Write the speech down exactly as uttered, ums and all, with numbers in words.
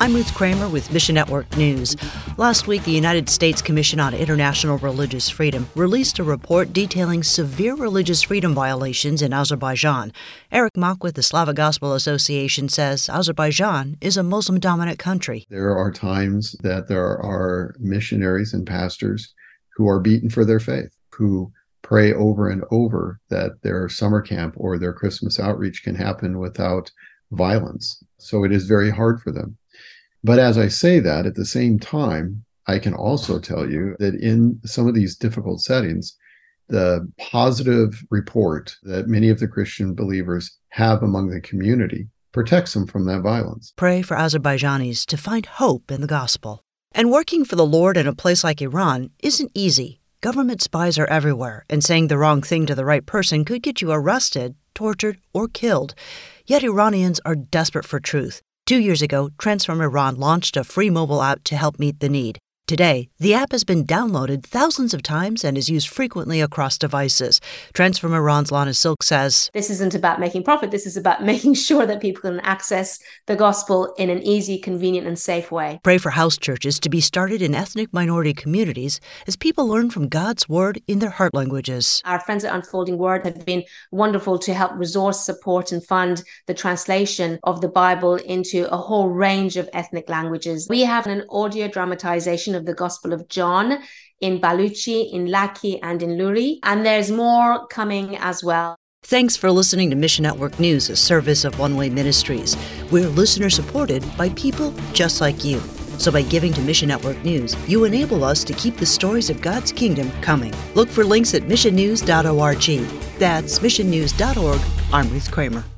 I'm Ruth Kramer with Mission Network News. Last week, the United States Commission on International Religious Freedom released a report detailing severe religious freedom violations in Azerbaijan. Eric Mock with the Slavic Gospel Association says Azerbaijan is a Muslim-dominant country. There are times that there are missionaries and pastors who are beaten for their faith, who pray over and over that their summer camp or their Christmas outreach can happen without violence. So it is very hard for them. But as I say that, at the same time, I can also tell you that in some of these difficult settings, the positive report that many of the Christian believers have among the community protects them from that violence. Pray for Azerbaijanis to find hope in the gospel. And working for the Lord in a place like Iran isn't easy. Government spies are everywhere, and saying the wrong thing to the right person could get you arrested, tortured, or killed. Yet Iranians are desperate for truth. Two years ago, Transform Iran launched a free mobile app to help meet the need. Today, the app has been downloaded thousands of times and is used frequently across devices. Transform Iran's Lana Silk says, "This isn't about making profit. This is about making sure that people can access the gospel in an easy, convenient, and safe way." Pray for house churches to be started in ethnic minority communities as people learn from God's word in their heart languages. Our friends at Unfolding Word have been wonderful to help resource, support, and fund the translation of the Bible into a whole range of ethnic languages. We have an audio dramatization of the Gospel of John in Baluchi, in Laki, and in Luri, and there's more coming as well. Thanks for listening to Mission Network News, a service of One Way Ministries. We're listener-supported by people just like you. So by giving to Mission Network News, you enable us to keep the stories of God's kingdom coming. Look for links at mission news dot org. That's mission news dot org. I'm Ruth Kramer.